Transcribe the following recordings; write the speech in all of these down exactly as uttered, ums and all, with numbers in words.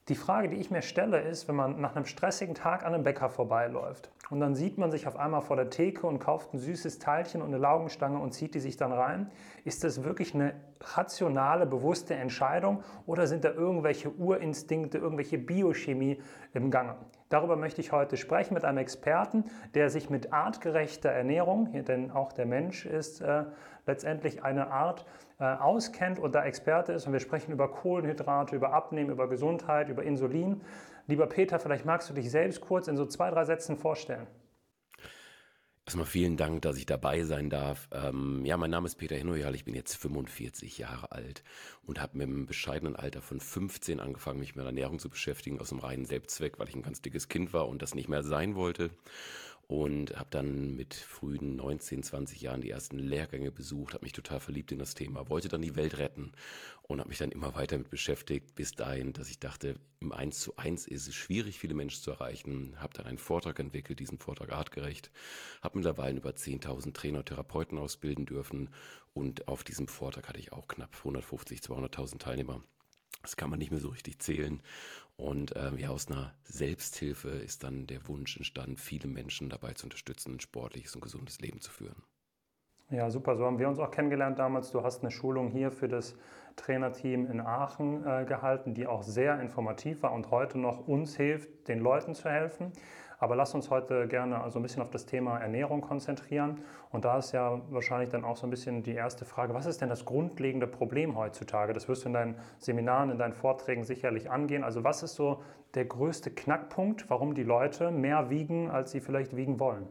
Die Frage, die ich mir stelle, ist, wenn man nach einem stressigen Tag an einem Bäcker vorbeiläuft und dann sieht man sich auf einmal vor der Theke und kauft ein süßes Teilchen und eine Laugenstange und zieht die sich dann rein, ist das wirklich eine rationale, bewusste Entscheidung oder sind da irgendwelche Urinstinkte, irgendwelche Biochemie im Gange? Darüber möchte ich heute sprechen mit einem Experten, der sich mit artgerechter Ernährung, denn auch der Mensch ist äh, letztendlich eine Art, äh, auskennt und da Experte ist. Und wir sprechen über Kohlenhydrate, über Abnehmen, über Gesundheit, über Insulin. Lieber Peter, vielleicht magst du dich selbst kurz in so zwei, drei Sätzen vorstellen. Erstmal vielen Dank, dass ich dabei sein darf. Ähm, ja, mein Name ist Peter Hinnoyal, ich bin jetzt fünfundvierzig Jahre alt und habe mit einem bescheidenen Alter von fünfzehn angefangen, mich mit Ernährung zu beschäftigen, aus dem reinen Selbstzweck, weil ich ein ganz dickes Kind war und das nicht mehr sein wollte. Und habe dann mit frühen neunzehn, zwanzig Jahren die ersten Lehrgänge besucht, habe mich total verliebt in das Thema, wollte dann die Welt retten und habe mich dann immer weiter mit beschäftigt, bis dahin, dass ich dachte, im Eins zu eins ist es schwierig, viele Menschen zu erreichen. Habe dann einen Vortrag entwickelt, diesen Vortrag artgerecht, habe mittlerweile über zehntausend Trainer und Therapeuten ausbilden dürfen und auf diesem Vortrag hatte ich auch knapp hundertfünfzig, zweihunderttausend Teilnehmer. Das kann man nicht mehr so richtig zählen. Und äh, ja, aus einer Selbsthilfe ist dann der Wunsch entstanden, viele Menschen dabei zu unterstützen, ein sportliches und gesundes Leben zu führen. Ja, super. So haben wir uns auch kennengelernt damals. Du hast eine Schulung hier für das Trainerteam in Aachen äh, gehalten, die auch sehr informativ war und heute noch uns hilft, den Leuten zu helfen. Aber lass uns heute gerne also ein bisschen auf das Thema Ernährung konzentrieren. Und da ist ja wahrscheinlich dann auch so ein bisschen die erste Frage, was ist denn das grundlegende Problem heutzutage? Das wirst du in deinen Seminaren, in deinen Vorträgen sicherlich angehen. Also was ist so der größte Knackpunkt, warum die Leute mehr wiegen, als sie vielleicht wiegen wollen?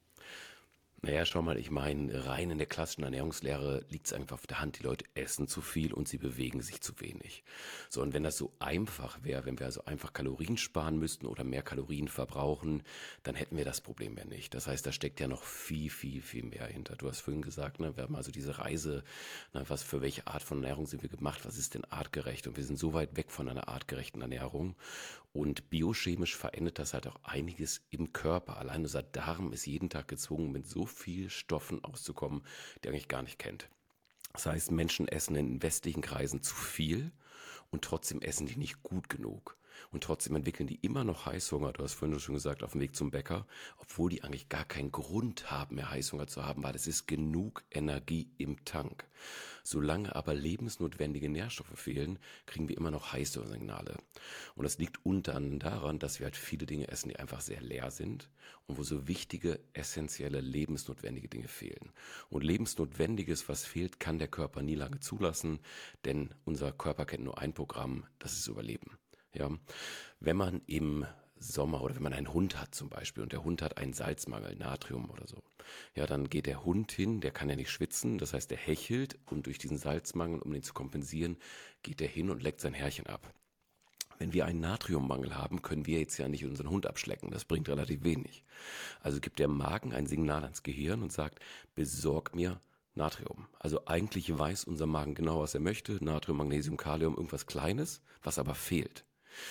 Naja, schau mal, ich meine, rein in der klassischen Ernährungslehre liegt es einfach auf der Hand, die Leute essen zu viel und sie bewegen sich zu wenig. So, und wenn das so einfach wäre, wenn wir also einfach Kalorien sparen müssten oder mehr Kalorien verbrauchen, dann hätten wir das Problem ja nicht. Das heißt, da steckt ja noch viel, viel, viel mehr hinter. Du hast vorhin gesagt, ne, wir haben also diese Reise, na, was für welche Art von Ernährung sind wir gemacht, was ist denn artgerecht? Und wir sind so weit weg von einer artgerechten Ernährung. Und biochemisch verändert das halt auch einiges im Körper. Allein unser Darm ist jeden Tag gezwungen, mit so viel Stoffen auszukommen, die er eigentlich gar nicht kennt. Das heißt, Menschen essen in westlichen Kreisen zu viel und trotzdem essen die nicht gut genug. Und trotzdem entwickeln die immer noch Heißhunger, du hast vorhin schon gesagt, auf dem Weg zum Bäcker, obwohl die eigentlich gar keinen Grund haben, mehr Heißhunger zu haben, weil es ist genug Energie im Tank. Solange aber lebensnotwendige Nährstoffe fehlen, kriegen wir immer noch Heißhungersignale. Und das liegt unter anderem daran, dass wir halt viele Dinge essen, die einfach sehr leer sind und wo so wichtige, essentielle, lebensnotwendige Dinge fehlen. Und lebensnotwendiges, was fehlt, kann der Körper nie lange zulassen, denn unser Körper kennt nur ein Programm, das ist Überleben. Ja, wenn man im Sommer oder wenn man einen Hund hat zum Beispiel und der Hund hat einen Salzmangel, Natrium oder so, ja, dann geht der Hund hin, der kann ja nicht schwitzen, das heißt, der hechelt und durch diesen Salzmangel, um den zu kompensieren, geht der hin und leckt sein Härchen ab. Wenn wir einen Natriummangel haben, können wir jetzt ja nicht unseren Hund abschlecken, das bringt relativ wenig. Also gibt der Magen ein Signal ans Gehirn und sagt, besorg mir Natrium. Also eigentlich weiß unser Magen genau, was er möchte, Natrium, Magnesium, Kalium, irgendwas Kleines, was aber fehlt.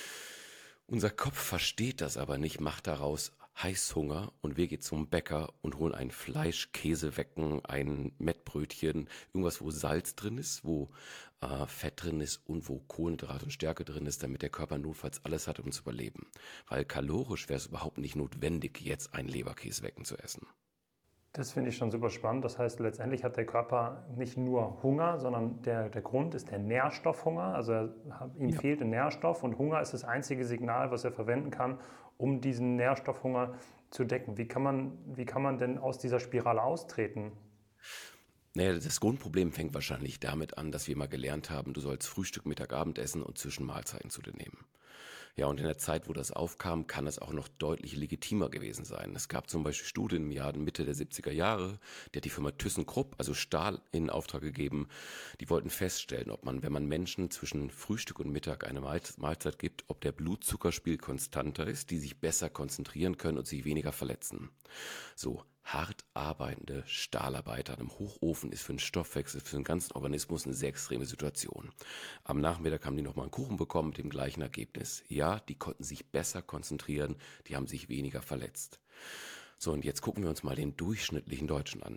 Unser Kopf versteht das aber nicht, macht daraus Heißhunger und wir gehen zum Bäcker und holen ein Fleisch, Käsewecken, ein Mettbrötchen, irgendwas, wo Salz drin ist, wo äh, Fett drin ist und wo Kohlenhydrate und Stärke drin ist, damit der Körper notfalls alles hat, um zu überleben. Weil kalorisch wäre es überhaupt nicht notwendig, jetzt ein Leberkäsewecken zu essen. Das finde ich schon super spannend. Das heißt, letztendlich hat der Körper nicht nur Hunger, sondern der, der Grund ist der Nährstoffhunger. Also er, ihm Ja. fehlt ein Nährstoff und Hunger ist das einzige Signal, was er verwenden kann, um diesen Nährstoffhunger zu decken. Wie kann man, wie kann man denn aus dieser Spirale austreten? Naja, das Grundproblem fängt wahrscheinlich damit an, dass wir mal gelernt haben, du sollst Frühstück, Mittag, Abendessen und Zwischenmahlzeiten zu dir nehmen. Ja, und in der Zeit, wo das aufkam, kann es auch noch deutlich legitimer gewesen sein. Es gab zum Beispiel Studien im Jahr Mitte der siebziger Jahre, die hat die Firma ThyssenKrupp, also Stahl, in Auftrag gegeben. Die wollten feststellen, ob man, wenn man Menschen zwischen Frühstück und Mittag eine Mahlzeit gibt, ob der Blutzuckerspiegel konstanter ist, die sich besser konzentrieren können und sich weniger verletzen. So, hart arbeitende Stahlarbeiter an einem Hochofen ist für den Stoffwechsel, für den ganzen Organismus eine sehr extreme Situation. Am Nachmittag haben die nochmal einen Kuchen bekommen mit dem gleichen Ergebnis. Ja, die konnten sich besser konzentrieren, die haben sich weniger verletzt. So, und jetzt gucken wir uns mal den durchschnittlichen Deutschen an.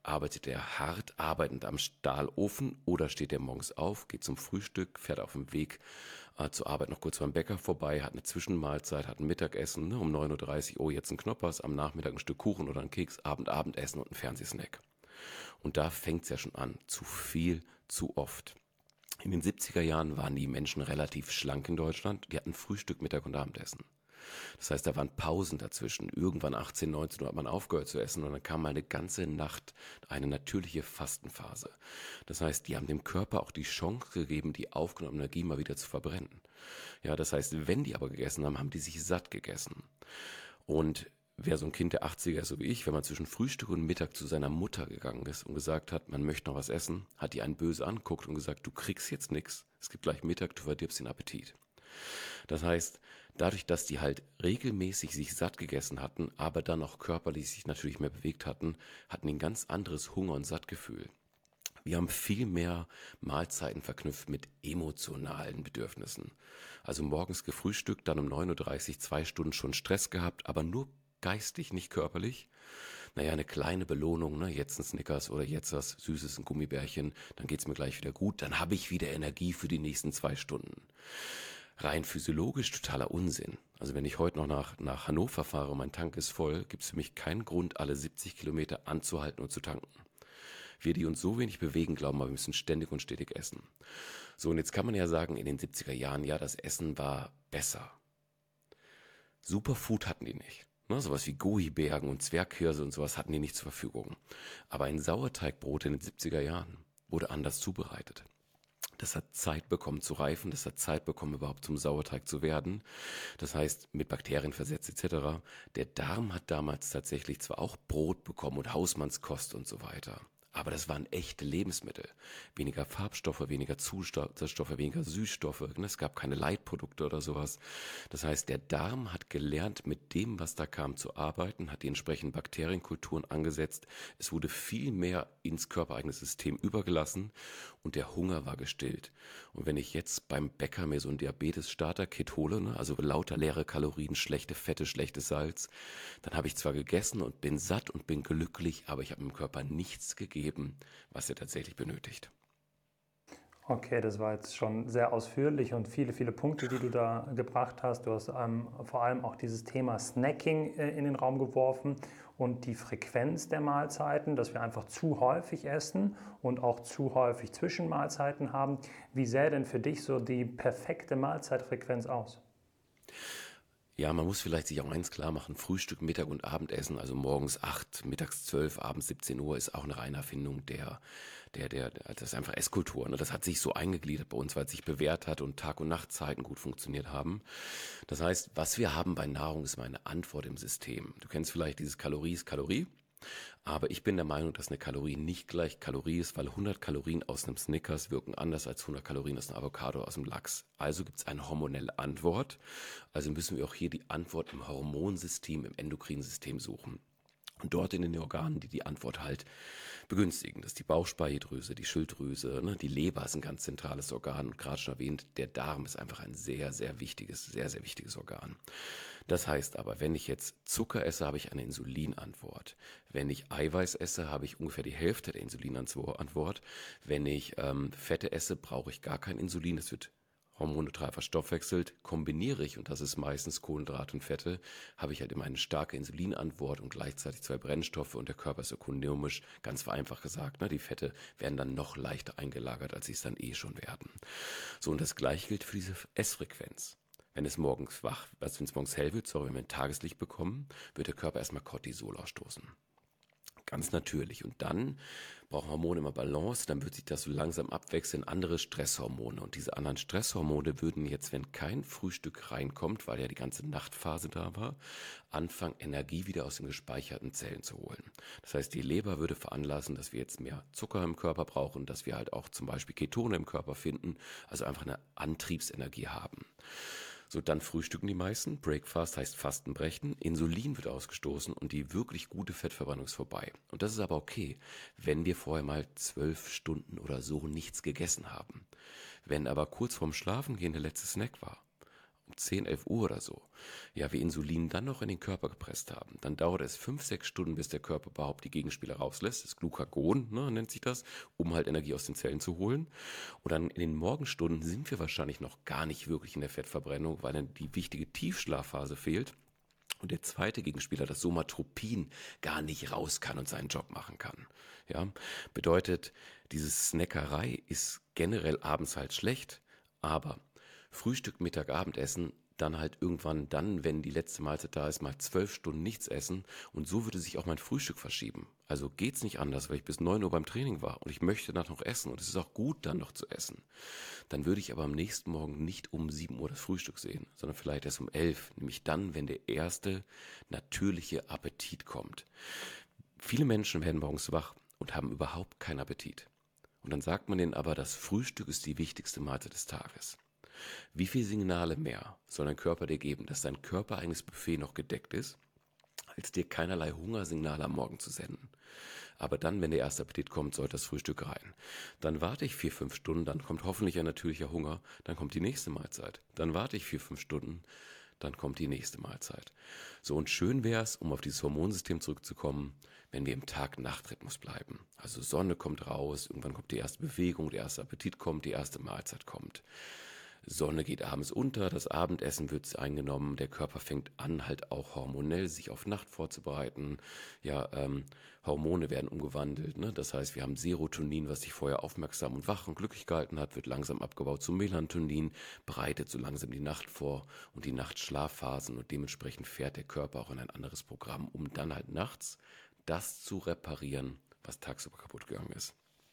arbeitet er hart arbeitend am Stahlofen oder steht er morgens auf, geht zum Frühstück, fährt auf dem Weg äh, zur Arbeit noch kurz beim Bäcker vorbei, hat eine Zwischenmahlzeit, hat ein Mittagessen, ne, um neun Uhr dreißig, oh jetzt ein Knoppers, am Nachmittag ein Stück Kuchen oder ein Keks, Abend Abendessen und ein Fernsehsnack. Und da fängt es ja schon an, zu viel, zu oft. In den siebziger Jahren waren die Menschen relativ schlank in Deutschland, die hatten Frühstück, Mittag und Abendessen. Das heißt, da waren Pausen dazwischen. Irgendwann achtzehn, neunzehn Uhr hat man aufgehört zu essen und dann kam mal eine ganze Nacht eine natürliche Fastenphase. Das heißt, die haben dem Körper auch die Chance gegeben, die aufgenommene Energie mal wieder zu verbrennen. Ja, das heißt, wenn die aber gegessen haben, haben die sich satt gegessen. Und wer so ein Kind der achtziger ist, so wie ich, wenn man zwischen Frühstück und Mittag zu seiner Mutter gegangen ist und gesagt hat, man möchte noch was essen, hat die einen böse angeguckt und gesagt, du kriegst jetzt nichts, es gibt gleich Mittag, du verdirbst den Appetit. Das heißt, dadurch, dass die halt regelmäßig sich satt gegessen hatten, aber dann auch körperlich sich natürlich mehr bewegt hatten, hatten die ein ganz anderes Hunger- und Sattgefühl. Wir haben viel mehr Mahlzeiten verknüpft mit emotionalen Bedürfnissen. Also morgens gefrühstückt, dann um neun Uhr dreißig, zwei Stunden schon Stress gehabt, aber nur geistig, nicht körperlich. Naja, eine kleine Belohnung, ne? Jetzt ein Snickers oder jetzt was Süßes, ein Gummibärchen, dann geht's mir gleich wieder gut, dann habe ich wieder Energie für die nächsten zwei Stunden. Rein physiologisch totaler Unsinn. Also wenn ich heute noch nach, nach Hannover fahre und mein Tank ist voll, gibt es für mich keinen Grund, alle siebzig Kilometer anzuhalten und zu tanken. Wir, die uns so wenig bewegen, glauben, aber wir müssen ständig und stetig essen. So, und jetzt kann man ja sagen, in den siebziger Jahren, ja, das Essen war besser. Superfood hatten die nicht. Ne, sowas wie Goji-Bergen und Zwerghirse und sowas hatten die nicht zur Verfügung. Aber ein Sauerteigbrot in den siebziger Jahren wurde anders zubereitet. Das hat Zeit bekommen zu reifen, das hat Zeit bekommen, überhaupt zum Sauerteig zu werden. Das heißt, mit Bakterien versetzt et cetera. Der Darm hat damals tatsächlich zwar auch Brot bekommen und Hausmannskost und so weiter. Aber das waren echte Lebensmittel. Weniger Farbstoffe, weniger Zusatzstoffe, weniger Süßstoffe. Es gab keine Leitprodukte oder sowas. Das heißt, der Darm hat gelernt, mit dem, was da kam, zu arbeiten, hat die entsprechenden Bakterienkulturen angesetzt. Es wurde viel mehr ins körpereigene System übergelassen und der Hunger war gestillt. Und wenn ich jetzt beim Bäcker mir so ein Diabetes-Starter-Kit hole, ne, also lauter leere Kalorien, schlechte Fette, schlechtes Salz, dann habe ich zwar gegessen und bin satt und bin glücklich, aber ich habe dem Körper nichts gegeben, was er tatsächlich benötigt. Okay, das war jetzt schon sehr ausführlich und viele, viele Punkte, die du da gebracht hast. Du hast ähm, vor allem auch dieses Thema Snacking äh, in den Raum geworfen und die Frequenz der Mahlzeiten, dass wir einfach zu häufig essen und auch zu häufig Zwischenmahlzeiten haben. Wie sähe denn für dich so die perfekte Mahlzeitfrequenz aus? Ja, man muss vielleicht sich auch eins klar machen, Frühstück, Mittag und Abendessen, also morgens acht, mittags zwölf, abends siebzehn Uhr, ist auch eine reine Erfindung der, der, der, der das ist einfach Esskultur. Ne? Das hat sich so eingegliedert bei uns, weil es sich bewährt hat und Tag- und Nachtzeiten gut funktioniert haben. Das heißt, was wir haben bei Nahrung, ist meine Antwort im System. Du kennst vielleicht dieses Kalorie ist Kalorie. Aber ich bin der Meinung, dass eine Kalorie nicht gleich Kalorie ist, weil hundert Kalorien aus einem Snickers wirken anders als hundert Kalorien aus einem Avocado, aus dem Lachs. Also gibt es eine hormonelle Antwort. Also müssen wir auch hier die Antwort im Hormonsystem, im Endokrinsystem suchen. Und dort in den Organen, die die Antwort halt begünstigen. Das ist die Bauchspeicheldrüse, die Schilddrüse, ne? Die Leber ist ein ganz zentrales Organ und gerade schon erwähnt, der Darm ist einfach ein sehr, sehr wichtiges, sehr, sehr wichtiges Organ. Das heißt aber, wenn ich jetzt Zucker esse, habe ich eine Insulinantwort. Wenn ich Eiweiß esse, habe ich ungefähr die Hälfte der Insulinantwort. Wenn ich ähm, Fette esse, brauche ich gar kein Insulin. Es wird hormonneutral verstoffwechselt, kombiniere ich, und das ist meistens Kohlenhydrate und Fette, habe ich halt immer eine starke Insulinantwort und gleichzeitig zwei Brennstoffe und der Körper ist ökonomisch, ganz vereinfacht gesagt, ne, die Fette werden dann noch leichter eingelagert, als sie es dann eh schon werden. So, und das Gleiche gilt für diese Essfrequenz. Wenn es morgens wach, also wenn es morgens hell wird, sorry, wenn wir ein Tageslicht bekommen, wird der Körper erstmal Cortisol ausstoßen. Ganz natürlich. Und dann brauchen Hormone immer Balance, dann wird sich das so langsam abwechseln, andere Stresshormone. Und diese anderen Stresshormone würden jetzt, wenn kein Frühstück reinkommt, weil ja die ganze Nachtphase da war, anfangen, Energie wieder aus den gespeicherten Zellen zu holen. Das heißt, die Leber würde veranlassen, dass wir jetzt mehr Zucker im Körper brauchen, dass wir halt auch zum Beispiel Ketone im Körper finden, also einfach eine Antriebsenergie haben. So, dann frühstücken die meisten. Breakfast heißt Fastenbrechen. Insulin wird ausgestoßen und die wirklich gute Fettverbrennung ist vorbei. Und das ist aber okay, wenn wir vorher mal zwölf Stunden oder so nichts gegessen haben. Wenn aber kurz vorm Schlafengehen der letzte Snack war um zehn, elf Uhr oder so, ja, wir Insulin dann noch in den Körper gepresst haben, dann dauert es fünf, sechs Stunden, bis der Körper überhaupt die Gegenspieler rauslässt, das Glucagon, ne, nennt sich das, um halt Energie aus den Zellen zu holen. Und dann in den Morgenstunden sind wir wahrscheinlich noch gar nicht wirklich in der Fettverbrennung, weil dann die wichtige Tiefschlafphase fehlt. Und der zweite Gegenspieler, das Somatropin, gar nicht raus kann und seinen Job machen kann. Ja, bedeutet, diese Snackerei ist generell abends halt schlecht, aber Frühstück, Mittag, Abendessen, dann halt irgendwann dann, wenn die letzte Mahlzeit da ist, mal zwölf Stunden nichts essen und so würde sich auch mein Frühstück verschieben. Also geht's nicht anders, weil ich bis neun Uhr beim Training war und ich möchte danach noch essen und es ist auch gut, dann noch zu essen. Dann würde ich aber am nächsten Morgen nicht um sieben Uhr das Frühstück sehen, sondern vielleicht erst um elf, nämlich dann, wenn der erste natürliche Appetit kommt. Viele Menschen werden morgens wach und haben überhaupt keinen Appetit. Und dann sagt man denen aber, das Frühstück ist die wichtigste Mahlzeit des Tages. Wie viele Signale mehr soll dein Körper dir geben, dass dein körpereigenes Buffet noch gedeckt ist, als dir keinerlei Hungersignale am Morgen zu senden? Aber dann, wenn der erste Appetit kommt, sollte das Frühstück rein. Dann warte ich vier, fünf Stunden, dann kommt hoffentlich ein natürlicher Hunger, dann kommt die nächste Mahlzeit. Dann warte ich vier, fünf Stunden, dann kommt die nächste Mahlzeit. So, und schön wäre es, um auf dieses Hormonsystem zurückzukommen, wenn wir im Tag-Nacht-Rhythmus bleiben. Also Sonne kommt raus, irgendwann kommt die erste Bewegung, der erste Appetit kommt, die erste Mahlzeit kommt. Sonne geht abends unter, das Abendessen wird eingenommen, der Körper fängt an, halt auch hormonell sich auf Nacht vorzubereiten. Ja, ähm, Hormone werden umgewandelt, ne? Das heißt, wir haben Serotonin, was sich vorher aufmerksam und wach und glücklich gehalten hat, wird langsam abgebaut zu Melatonin, bereitet so langsam die Nacht vor und die Nachtschlafphasen und dementsprechend fährt der Körper auch in ein anderes Programm, um dann halt nachts das zu reparieren, was tagsüber kaputt gegangen ist.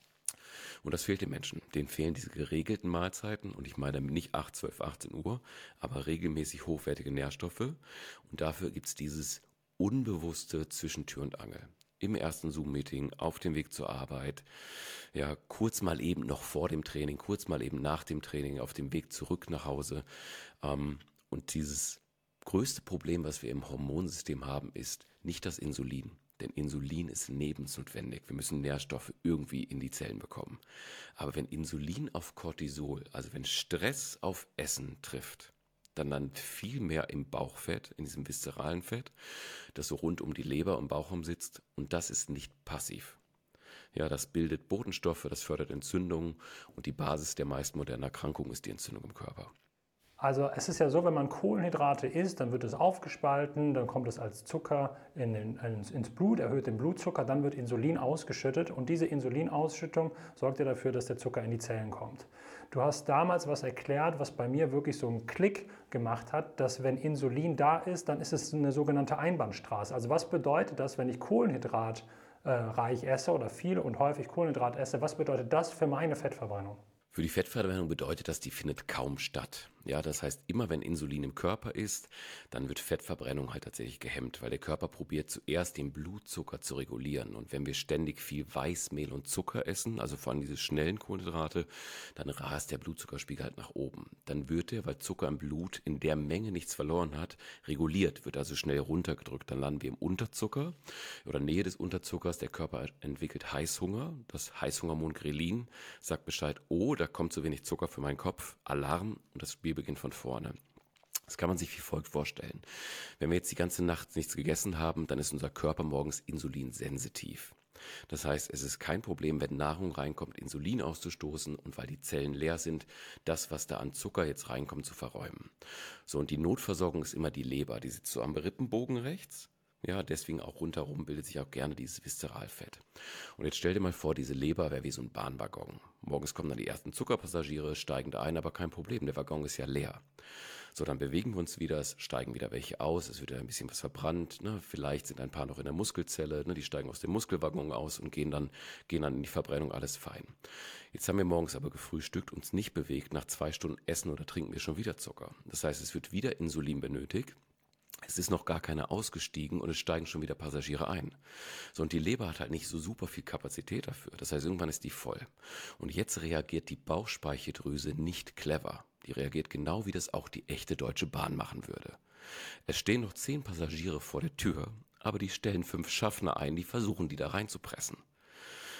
Und das fehlt den Menschen. Denen fehlen diese geregelten Mahlzeiten und ich meine damit nicht acht, zwölf, achtzehn Uhr, aber regelmäßig hochwertige Nährstoffe. Und dafür gibt es dieses unbewusste Zwischentür und Angel. Im ersten Zoom-Meeting, auf dem Weg zur Arbeit, ja, kurz mal eben noch vor dem Training, kurz mal eben nach dem Training, auf dem Weg zurück nach Hause. Ähm, und dieses größte Problem, was wir im Hormonsystem haben, ist nicht das Insulin. Denn Insulin ist lebensnotwendig. Wir müssen Nährstoffe irgendwie in die Zellen bekommen. Aber wenn Insulin auf Cortisol, also wenn Stress auf Essen trifft, dann landet viel mehr im Bauchfett, in diesem viszeralen Fett, das so rund um die Leber und Bauchraum sitzt. Und das ist nicht passiv. Ja, das bildet Botenstoffe, das fördert Entzündungen und die Basis der meisten modernen Erkrankungen ist die Entzündung im Körper. Also es ist ja so, wenn man Kohlenhydrate isst, dann wird es aufgespalten, dann kommt es als Zucker in den, ins Blut, erhöht den Blutzucker, dann wird Insulin ausgeschüttet und diese Insulinausschüttung sorgt ja dafür, dass der Zucker in die Zellen kommt. Du hast damals was erklärt, was bei mir wirklich so einen Klick gemacht hat, dass wenn Insulin da ist, dann ist es eine sogenannte Einbahnstraße. Also was bedeutet das, wenn ich Kohlenhydrat äh, reich esse oder viel und häufig Kohlenhydrat esse, was bedeutet das für meine Fettverbrennung? Für die Fettverbrennung bedeutet das, die findet kaum statt. Ja, das heißt, immer wenn Insulin im Körper ist, dann wird Fettverbrennung halt tatsächlich gehemmt, weil der Körper probiert zuerst den Blutzucker zu regulieren. Und wenn wir ständig viel Weißmehl und Zucker essen, also vor allem diese schnellen Kohlenhydrate, dann rast der Blutzuckerspiegel halt nach oben. Dann wird der, weil Zucker im Blut in der Menge nichts verloren hat, reguliert, wird also schnell runtergedrückt. Dann landen wir im Unterzucker oder Nähe des Unterzuckers. Der Körper entwickelt Heißhunger. Das Heißhungerhormon Grelin sagt Bescheid, oh, da kommt zu wenig Zucker für meinen Kopf, Alarm und das Spiel beginnt von vorne. Das kann man sich wie folgt vorstellen. Wenn wir jetzt die ganze Nacht nichts gegessen haben, dann ist unser Körper morgens insulinsensitiv. Das heißt, es ist kein Problem, wenn Nahrung reinkommt, Insulin auszustoßen und weil die Zellen leer sind, das, was da an Zucker jetzt reinkommt, zu verräumen. So, und die Notversorgung ist immer die Leber, die sitzt so am Rippenbogen rechts. Ja, deswegen auch rundherum bildet sich auch gerne dieses Viszeralfett. Und jetzt stell dir mal vor, diese Leber wäre wie so ein Bahnwaggon. Morgens kommen dann die ersten Zuckerpassagiere, steigen da ein, aber kein Problem, der Waggon ist ja leer. So, dann bewegen wir uns wieder, es steigen wieder welche aus, es wird ja ein bisschen was verbrannt, ne? Vielleicht sind ein paar noch in der Muskelzelle, ne? Die steigen aus dem Muskelwaggon aus und gehen dann, gehen dann in die Verbrennung, alles fein. Jetzt haben wir morgens aber gefrühstückt, uns nicht bewegt, nach zwei Stunden Essen oder trinken wir schon wieder Zucker. Das heißt, es wird wieder Insulin benötigt. Es ist noch gar keiner ausgestiegen und es steigen schon wieder Passagiere ein. So, und die Leber hat halt nicht so super viel Kapazität dafür. Das heißt, irgendwann ist die voll. Und jetzt reagiert die Bauchspeicheldrüse nicht clever. Die reagiert genau, wie das auch die echte Deutsche Bahn machen würde. Es stehen noch zehn Passagiere vor der Tür, aber die stellen fünf Schaffner ein, die versuchen, die da reinzupressen.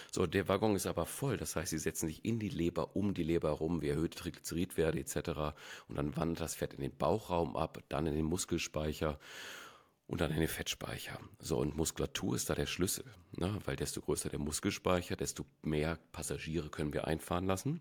So, der Waggon ist aber voll. Das heißt, sie setzen sich in die Leber, um die Leber herum, wie erhöhte Triglyceridwerte et cetera. Und dann wandert das Fett in den Bauchraum ab, dann in den Muskelspeicher und dann in den Fettspeicher. So, und Muskulatur ist da der Schlüssel, ne? Weil desto größer der Muskelspeicher, desto mehr Passagiere können wir einfahren lassen.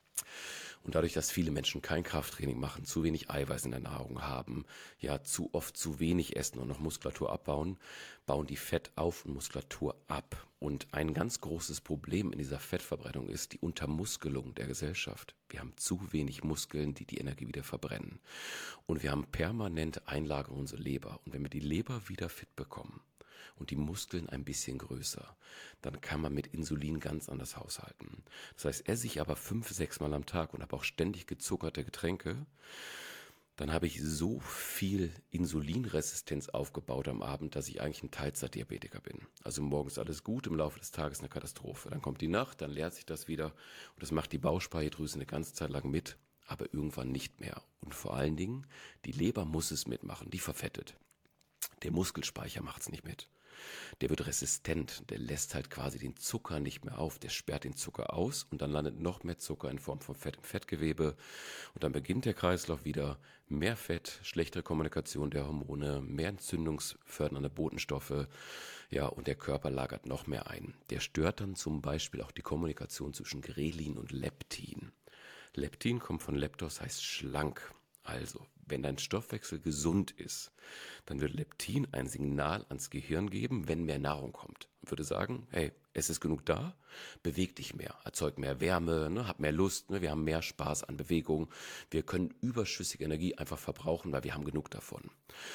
Und dadurch, dass viele Menschen kein Krafttraining machen, zu wenig Eiweiß in der Nahrung haben, ja zu oft zu wenig essen und noch Muskulatur abbauen, bauen die Fett auf und Muskulatur ab. Und ein ganz großes Problem in dieser Fettverbrennung ist die Untermuskelung der Gesellschaft. Wir haben zu wenig Muskeln, die die Energie wieder verbrennen. Und wir haben permanente Einlagerung in unsere Leber. Und wenn wir die Leber wieder fit bekommen und die Muskeln ein bisschen größer, dann kann man mit Insulin ganz anders haushalten. Das heißt, esse ich aber fünf, sechs Mal am Tag und habe auch ständig gezuckerte Getränke, dann habe ich so viel Insulinresistenz aufgebaut am Abend, dass ich eigentlich ein Teilzeitdiabetiker bin. Also morgens alles gut, im Laufe des Tages eine Katastrophe. Dann kommt die Nacht, dann leert sich das wieder und das macht die Bauchspeicheldrüse eine ganze Zeit lang mit, aber irgendwann nicht mehr. Und vor allen Dingen, die Leber muss es mitmachen, die verfettet. Der Muskelspeicher macht es nicht mit. Der wird resistent, der lässt halt quasi den Zucker nicht mehr auf, der sperrt den Zucker aus und dann landet noch mehr Zucker in Form von Fett im Fettgewebe und dann beginnt der Kreislauf wieder, mehr Fett, schlechtere Kommunikation der Hormone, mehr entzündungsfördernde Botenstoffe, ja, und der Körper lagert noch mehr ein. Der stört dann zum Beispiel auch die Kommunikation zwischen Grelin und Leptin. Leptin kommt von Leptos, heißt schlank. Also, wenn dein Stoffwechsel gesund ist, dann würde Leptin ein Signal ans Gehirn geben, wenn mehr Nahrung kommt. Und würde sagen, hey, es ist genug da, beweg dich mehr, erzeug mehr Wärme, ne, hab mehr Lust, ne, wir haben mehr Spaß an Bewegung, wir können überschüssige Energie einfach verbrauchen, weil wir haben genug davon.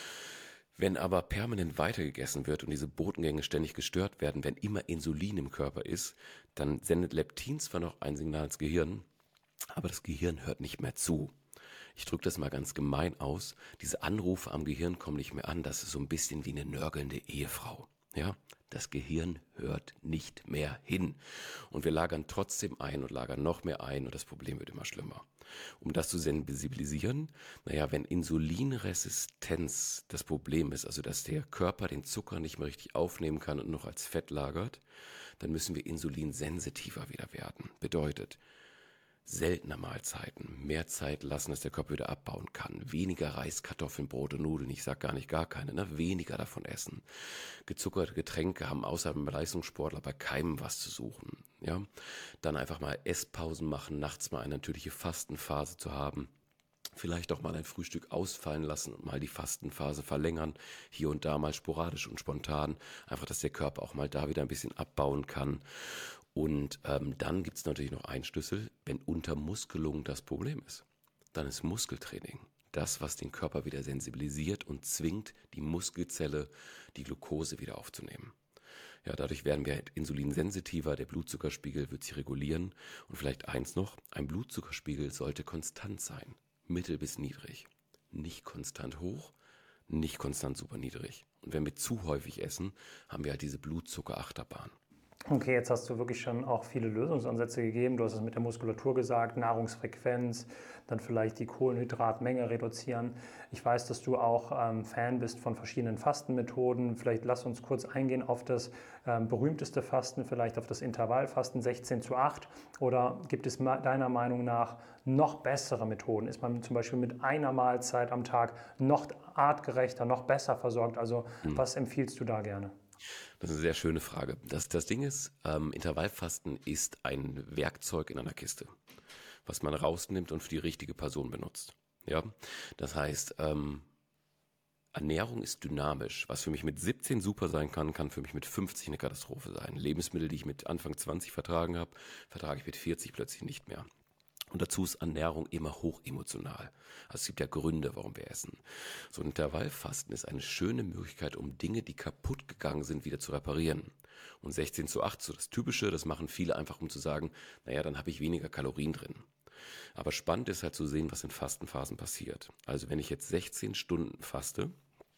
Wenn aber permanent weitergegessen wird und diese Botengänge ständig gestört werden, wenn immer Insulin im Körper ist, dann sendet Leptin zwar noch ein Signal ins Gehirn, aber das Gehirn hört nicht mehr zu. Ich drücke das mal ganz gemein aus, diese Anrufe am Gehirn kommen nicht mehr an, das ist so ein bisschen wie eine nörgelnde Ehefrau. Ja, das Gehirn hört nicht mehr hin und wir lagern trotzdem ein und lagern noch mehr ein und das Problem wird immer schlimmer. Um das zu sensibilisieren, naja, wenn Insulinresistenz das Problem ist, also dass der Körper den Zucker nicht mehr richtig aufnehmen kann und noch als Fett lagert, dann müssen wir insulinsensitiver wieder werden. Bedeutet, seltener Mahlzeiten, mehr Zeit lassen, dass der Körper wieder abbauen kann, weniger Reis, Kartoffeln, Brot und Nudeln, ich sag gar nicht gar keine, ne? Weniger davon essen. Gezuckerte Getränke haben außer beim Leistungssportler bei keinem was zu suchen. Ja? Dann einfach mal Esspausen machen, nachts mal eine natürliche Fastenphase zu haben. Vielleicht auch mal ein Frühstück ausfallen lassen und mal die Fastenphase verlängern, hier und da mal sporadisch und spontan, einfach, dass der Körper auch mal da wieder ein bisschen abbauen kann. Und ähm, dann gibt es natürlich noch einen Schlüssel, wenn Untermuskelung das Problem ist. Dann ist Muskeltraining das, was den Körper wieder sensibilisiert und zwingt, die Muskelzelle, die Glucose wieder aufzunehmen. Ja, dadurch werden wir halt insulinsensitiver, der Blutzuckerspiegel wird sich regulieren. Und vielleicht eins noch, ein Blutzuckerspiegel sollte konstant sein, mittel bis niedrig. Nicht konstant hoch, nicht konstant super niedrig. Und wenn wir zu häufig essen, haben wir halt diese Blutzuckerachterbahn. Okay, jetzt hast du wirklich schon auch viele Lösungsansätze gegeben. Du hast es mit der Muskulatur gesagt, Nahrungsfrequenz, dann vielleicht die Kohlenhydratmenge reduzieren. Ich weiß, dass du auch ähm, Fan bist von verschiedenen Fastenmethoden. Vielleicht lass uns kurz eingehen auf das ähm, berühmteste Fasten, vielleicht auf das Intervallfasten sechzehn zu acht. Oder gibt es deiner Meinung nach noch bessere Methoden? Ist man zum Beispiel mit einer Mahlzeit am Tag noch artgerechter, noch besser versorgt? Also Hm. was empfiehlst du da gerne? Das ist eine sehr schöne Frage. Das, das Ding ist, ähm, Intervallfasten ist ein Werkzeug in einer Kiste, was man rausnimmt und für die richtige Person benutzt. Ja, das heißt, ähm, Ernährung ist dynamisch. Was für mich mit siebzehn super sein kann, kann für mich mit fünfzig eine Katastrophe sein. Lebensmittel, die ich mit Anfang zwanzig vertragen habe, vertrage ich mit vierzig plötzlich nicht mehr. Und dazu ist Ernährung immer hochemotional. Also es gibt ja Gründe, warum wir essen. So ein Intervallfasten ist eine schöne Möglichkeit, um Dinge, die kaputt gegangen sind, wieder zu reparieren. Und sechzehn zu acht, so das Typische, das machen viele einfach, um zu sagen, naja, dann habe ich weniger Kalorien drin. Aber spannend ist halt zu sehen, was in Fastenphasen passiert. Also wenn ich jetzt sechzehn Stunden faste,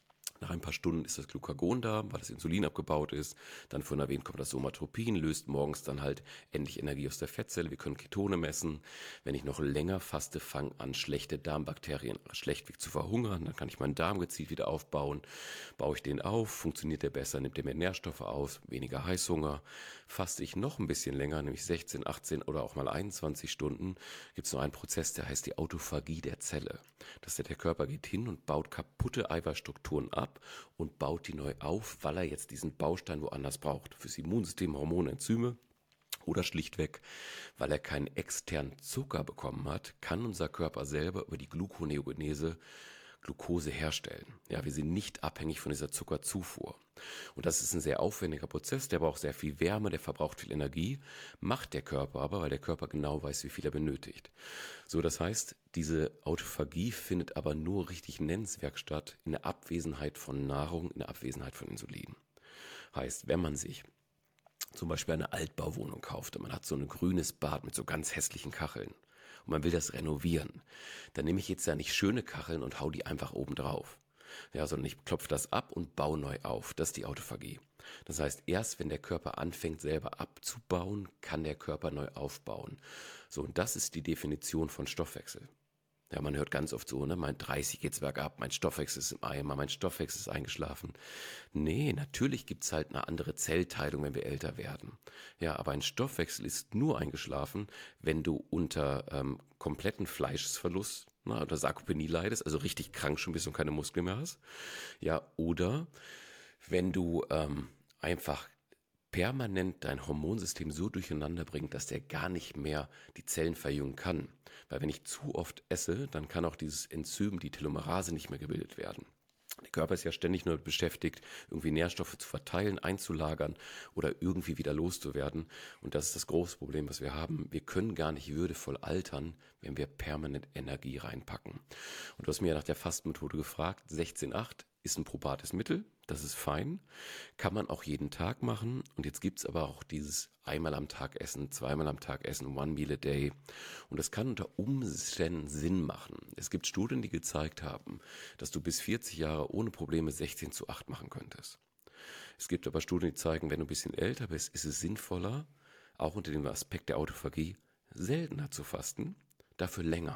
Nach ein paar Stunden ist das Glucagon da, weil das Insulin abgebaut ist. Dann von erwähnt kommt das Somatropin, löst morgens dann halt endlich Energie aus der Fettzelle. Wir können Ketone messen. Wenn ich noch länger faste, fange an, schlechte Darmbakterien schlechtweg zu verhungern. Dann kann ich meinen Darm gezielt wieder aufbauen. Baue ich den auf, funktioniert der besser, nimmt der mehr Nährstoffe aus, weniger Heißhunger. Faste ich noch ein bisschen länger, nämlich sechzehn, achtzehn oder auch mal einundzwanzig Stunden, gibt es noch einen Prozess, der heißt die Autophagie der Zelle. Das heißt, der Körper geht hin und baut kaputte Eiweißstrukturen ab und baut die neu auf, weil er jetzt diesen Baustein woanders braucht. Fürs Immunsystem, Hormone, Enzyme. Oder schlichtweg, weil er keinen externen Zucker bekommen hat, kann unser Körper selber über die Gluconeogenese Glucose herstellen. Ja, wir sind nicht abhängig von dieser Zuckerzufuhr. Und das ist ein sehr aufwendiger Prozess, der braucht sehr viel Wärme, der verbraucht viel Energie, macht der Körper aber, weil der Körper genau weiß, wie viel er benötigt. So, das heißt, diese Autophagie findet aber nur richtig nennenswert statt in der Abwesenheit von Nahrung, in der Abwesenheit von Insulin. Heißt, wenn man sich zum Beispiel eine Altbauwohnung kauft und man hat so ein grünes Bad mit so ganz hässlichen Kacheln und man will das renovieren, dann nehme ich jetzt ja nicht schöne Kacheln und hau die einfach oben drauf. Ja, sondern ich klopfe das ab und baue neu auf. Das ist die Autophagie. Das heißt, erst wenn der Körper anfängt, selber abzubauen, kann der Körper neu aufbauen. So, und das ist die Definition von Stoffwechsel. Ja, man hört ganz oft so, ne, mein dreißig geht's bergab, mein Stoffwechsel ist im Eimer, mein Stoffwechsel ist eingeschlafen. Nee, natürlich gibt's halt eine andere Zellteilung, wenn wir älter werden. Ja, aber ein Stoffwechsel ist nur eingeschlafen, wenn du unter ähm, kompletten Fleischesverlust, ne, oder Sarkopenie leidest, also richtig krank schon bist und keine Muskeln mehr hast. Ja, oder wenn du ähm, einfach permanent dein Hormonsystem so durcheinander bringt, dass der gar nicht mehr die Zellen verjüngen kann. Weil wenn ich zu oft esse, dann kann auch dieses Enzym, die Telomerase, nicht mehr gebildet werden. Der Körper ist ja ständig nur beschäftigt, irgendwie Nährstoffe zu verteilen, einzulagern oder irgendwie wieder loszuwerden. Und das ist das große Problem, was wir haben. Wir können gar nicht würdevoll altern, wenn wir permanent Energie reinpacken. Und du hast mir ja nach der Fastenmethode gefragt. sechzehn acht ist ein probates Mittel, das ist fein. Kann man auch jeden Tag machen. Und jetzt gibt es aber auch dieses einmal am Tag essen, zweimal am Tag essen, one meal a day. Und das kann unter Umständen Sinn machen. Es gibt Studien, die gezeigt haben, dass du bis vierzig Jahre ohne Probleme sechzehn zu acht machen könntest. Es gibt aber Studien, die zeigen, wenn du ein bisschen älter bist, ist es sinnvoller, auch unter dem Aspekt der Autophagie, seltener zu fasten, dafür länger.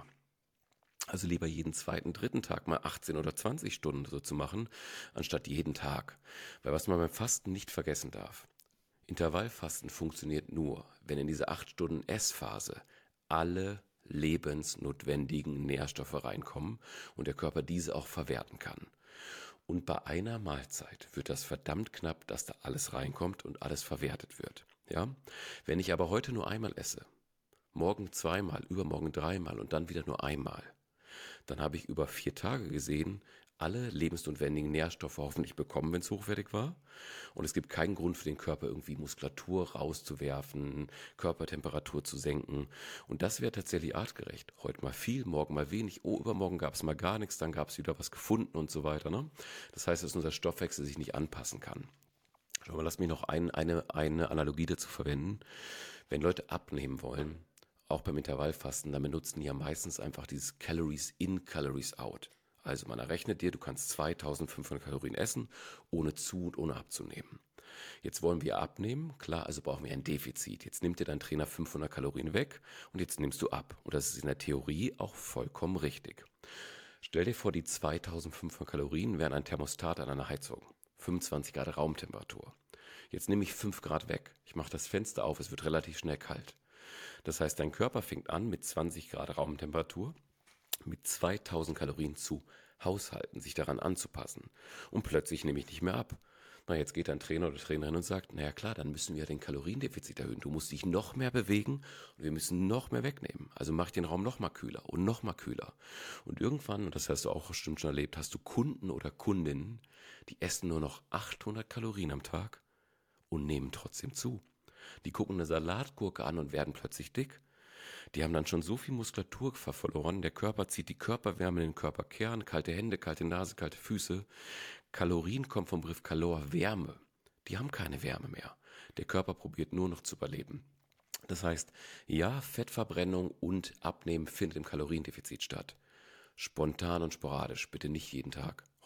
Also lieber jeden zweiten, dritten Tag mal achtzehn oder zwanzig Stunden so zu machen, anstatt jeden Tag. Weil was man beim Fasten nicht vergessen darf, Intervallfasten funktioniert nur, wenn in diese acht Stunden Essphase alle lebensnotwendigen Nährstoffe reinkommen und der Körper diese auch verwerten kann. Und bei einer Mahlzeit wird das verdammt knapp, dass da alles reinkommt und alles verwertet wird. Ja? Wenn ich aber heute nur einmal esse, morgen zweimal, übermorgen dreimal und dann wieder nur einmal, dann habe ich über vier Tage gesehen, alle lebensnotwendigen Nährstoffe hoffentlich bekommen, wenn es hochwertig war. Und es gibt keinen Grund für den Körper, irgendwie Muskulatur rauszuwerfen, Körpertemperatur zu senken. Und das wäre tatsächlich artgerecht. Heute mal viel, morgen mal wenig. Oh, übermorgen gab es mal gar nichts, dann gab es wieder was gefunden und so weiter. Ne? Das heißt, dass unser Stoffwechsel sich nicht anpassen kann. Schau mal, lass mich noch ein, eine, eine Analogie dazu verwenden. Wenn Leute abnehmen wollen, auch beim Intervallfasten, dann benutzen die ja meistens einfach dieses Calories in, Calories out. Also man errechnet dir, du kannst zweitausendfünfhundert Kalorien essen, ohne zu und ohne abzunehmen. Jetzt wollen wir abnehmen, klar, also brauchen wir ein Defizit. Jetzt nimmt dir dein Trainer fünfhundert Kalorien weg und jetzt nimmst du ab. Und das ist in der Theorie auch vollkommen richtig. Stell dir vor, die zweitausendfünfhundert Kalorien wären ein Thermostat an einer Heizung. fünfundzwanzig Grad Raumtemperatur. Jetzt nehme ich fünf Grad weg. Ich mache das Fenster auf, es wird relativ schnell kalt. Das heißt, dein Körper fängt an mit zwanzig Grad Raumtemperatur, mit zweitausend Kalorien zu haushalten, sich daran anzupassen. Und plötzlich nehme ich nicht mehr ab. Na, jetzt geht dein Trainer oder Trainerin und sagt, naja klar, dann müssen wir den Kaloriendefizit erhöhen. Du musst dich noch mehr bewegen und wir müssen noch mehr wegnehmen. Also mach den Raum noch mal kühler und noch mal kühler. Und irgendwann, und das hast du auch bestimmt schon erlebt, hast du Kunden oder Kundinnen, die essen nur noch achthundert Kalorien am Tag und nehmen trotzdem zu. Die gucken eine Salatgurke an und werden plötzlich dick. Die haben dann schon so viel Muskulatur verloren, der Körper zieht die Körperwärme in den Körperkern, kalte Hände, kalte Nase, kalte Füße. Kalorien kommen vom Begriff Kalor, Wärme. Die haben keine Wärme mehr. Der Körper probiert nur noch zu überleben. Das heißt, ja, Fettverbrennung und Abnehmen findet im Kaloriendefizit statt. Spontan und sporadisch, bitte nicht jeden Tag.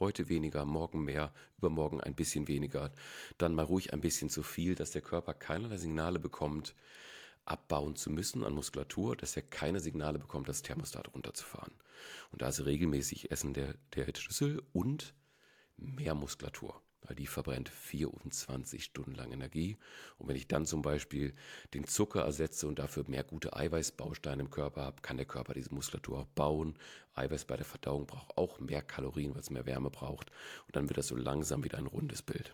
Heute weniger, morgen mehr, übermorgen ein bisschen weniger. Dann mal ruhig ein bisschen zu viel, dass der Körper keinerlei Signale bekommt, abbauen zu müssen an Muskulatur, dass er keine Signale bekommt, das Thermostat runterzufahren. Und da ist regelmäßig Essen der, der Schlüssel und mehr Muskulatur, weil die verbrennt vierundzwanzig Stunden lang Energie. Und wenn ich dann zum Beispiel den Zucker ersetze und dafür mehr gute Eiweißbausteine im Körper habe, kann der Körper diese Muskulatur auch bauen. Eiweiß bei der Verdauung braucht auch mehr Kalorien, weil es mehr Wärme braucht. Und dann wird das so langsam wieder ein rundes Bild.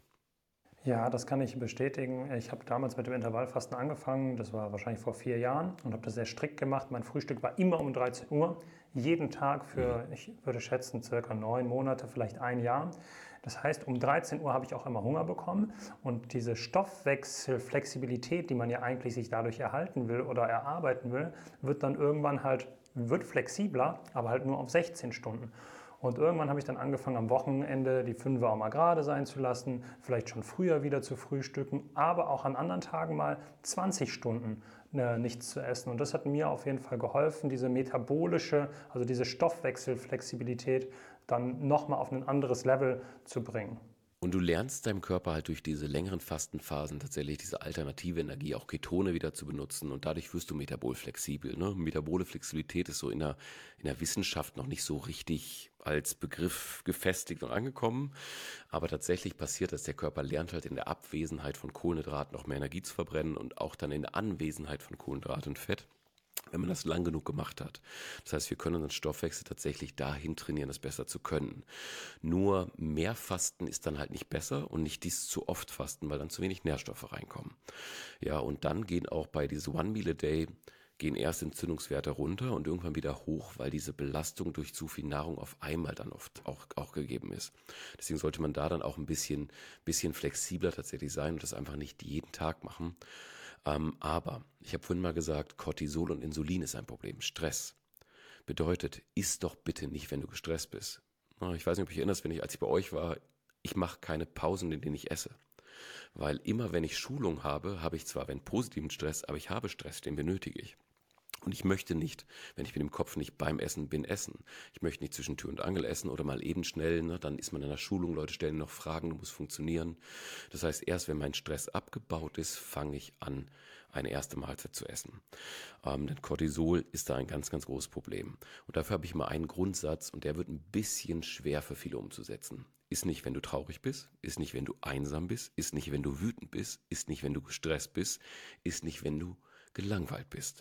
Ja, das kann ich bestätigen. Ich habe damals mit dem Intervallfasten angefangen, das war wahrscheinlich vor vier Jahren und habe das sehr strikt gemacht. Mein Frühstück war immer um dreizehn Uhr, jeden Tag für, ich würde schätzen, circa neun Monate, vielleicht ein Jahr. Das heißt, um dreizehn Uhr habe ich auch immer Hunger bekommen und diese Stoffwechselflexibilität, die man ja eigentlich sich dadurch erhalten will oder erarbeiten will, wird dann irgendwann halt, wird flexibler, aber halt nur auf sechzehn Stunden. Und irgendwann habe ich dann angefangen, am Wochenende die Fünfer auch mal gerade sein zu lassen, vielleicht schon früher wieder zu frühstücken, aber auch an anderen Tagen mal zwanzig Stunden äh, nichts zu essen. Und das hat mir auf jeden Fall geholfen, diese metabolische, also diese Stoffwechselflexibilität dann nochmal auf ein anderes Level zu bringen. Und du lernst deinem Körper halt durch diese längeren Fastenphasen tatsächlich diese alternative Energie, auch Ketone wieder zu benutzen und dadurch wirst du metabol flexibel. Ne? Metabole Flexibilität ist so in der, in der Wissenschaft noch nicht so richtig als Begriff gefestigt und angekommen, aber tatsächlich passiert das, der Körper lernt halt in der Abwesenheit von Kohlenhydraten noch mehr Energie zu verbrennen und auch dann in der Anwesenheit von Kohlenhydraten und Fett, wenn man das lang genug gemacht hat. Das heißt, wir können unseren Stoffwechsel tatsächlich dahin trainieren, das besser zu können. Nur mehr Fasten ist dann halt nicht besser und nicht dies zu oft Fasten, weil dann zu wenig Nährstoffe reinkommen. Ja, und dann gehen auch bei diesem One Meal a Day gehen erst Entzündungswerte runter und irgendwann wieder hoch, weil diese Belastung durch zu viel Nahrung auf einmal dann oft auch, auch gegeben ist. Deswegen sollte man da dann auch ein bisschen, bisschen flexibler tatsächlich sein und das einfach nicht jeden Tag machen. Ähm, aber, ich habe vorhin mal gesagt, Cortisol und Insulin ist ein Problem. Stress bedeutet, iss doch bitte nicht, wenn du gestresst bist. Ich weiß nicht, ob ich erinnerst, wenn ich, als ich bei euch war, ich mache keine Pausen, in denen ich esse. Weil immer, wenn ich Schulung habe, habe ich zwar einen positiven Stress, aber ich habe Stress, den benötige ich. Und ich möchte nicht, wenn ich mit dem Kopf nicht beim Essen bin, essen. Ich möchte nicht zwischen Tür und Angel essen oder mal eben schnell, ne, dann ist man in der Schulung, Leute stellen noch Fragen, du musst funktionieren. Das heißt, erst wenn mein Stress abgebaut ist, fange ich an, eine erste Mahlzeit zu essen. Ähm, denn Cortisol ist da ein ganz, ganz großes Problem. Und dafür habe ich mal einen Grundsatz und der wird ein bisschen schwer für viele umzusetzen. Ist nicht, wenn du traurig bist, ist nicht, wenn du einsam bist, ist nicht, wenn du wütend bist, ist nicht, wenn du gestresst bist, ist nicht, wenn du gelangweilt bist.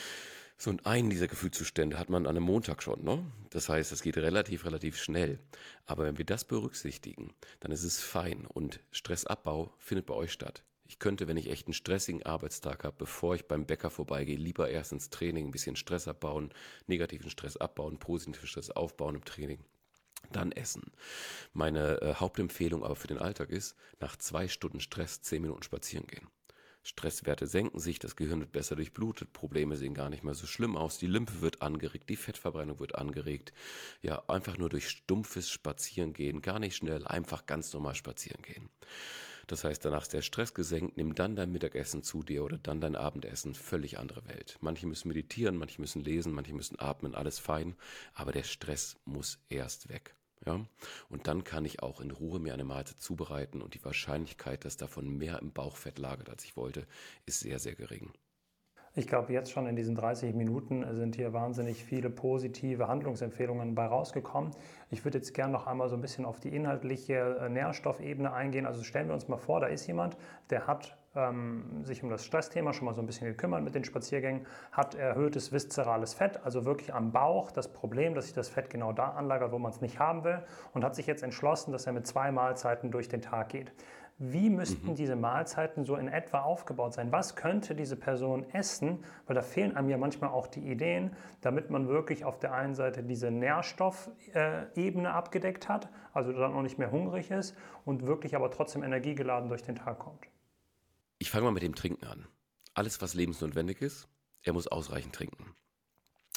So, und einen dieser Gefühlszustände hat man an einem Montag schon, ne? Das heißt, es geht relativ, relativ schnell. Aber wenn wir das berücksichtigen, dann ist es fein und Stressabbau findet bei euch statt. Ich könnte, wenn ich echt einen stressigen Arbeitstag habe, bevor ich beim Bäcker vorbeigehe, lieber erst ins Training ein bisschen Stress abbauen, negativen Stress abbauen, positiven Stress aufbauen im Training. Dann essen. Meine äh, Hauptempfehlung aber für den Alltag ist, nach zwei Stunden Stress zehn Minuten spazieren gehen. Stresswerte senken sich, das Gehirn wird besser durchblutet, Probleme sehen gar nicht mehr so schlimm aus, die Lymphe wird angeregt, die Fettverbrennung wird angeregt. Ja, einfach nur durch stumpfes Spazierengehen, gar nicht schnell, einfach ganz normal spazieren gehen. Das heißt, danach ist der Stress gesenkt, nimm dann dein Mittagessen zu dir oder dann dein Abendessen, völlig andere Welt. Manche müssen meditieren, manche müssen lesen, manche müssen atmen, alles fein, aber der Stress muss erst weg. Ja, und dann kann ich auch in Ruhe mir eine Mahlzeit zubereiten und die Wahrscheinlichkeit, dass davon mehr im Bauchfett lagert, als ich wollte, ist sehr, sehr gering. Ich glaube, jetzt schon in diesen dreißig Minuten sind hier wahnsinnig viele positive Handlungsempfehlungen bei rausgekommen. Ich würde jetzt gerne noch einmal so ein bisschen auf die inhaltliche Nährstoffebene eingehen. Also stellen wir uns mal vor, da ist jemand, der hat ähm, sich um das Stressthema schon mal so ein bisschen gekümmert mit den Spaziergängen, hat erhöhtes viszerales Fett, also wirklich am Bauch das Problem, dass sich das Fett genau da anlagert, wo man es nicht haben will und hat sich jetzt entschlossen, dass er mit zwei Mahlzeiten durch den Tag geht. Wie müssten Mhm. diese Mahlzeiten so in etwa aufgebaut sein? Was könnte diese Person essen? Weil da fehlen einem ja manchmal auch die Ideen, damit man wirklich auf der einen Seite diese Nährstoffebene abgedeckt hat, also dann auch nicht mehr hungrig ist und wirklich aber trotzdem energiegeladen durch den Tag kommt. Ich fange mal mit dem Trinken an. Alles, was lebensnotwendig ist, er muss ausreichend trinken.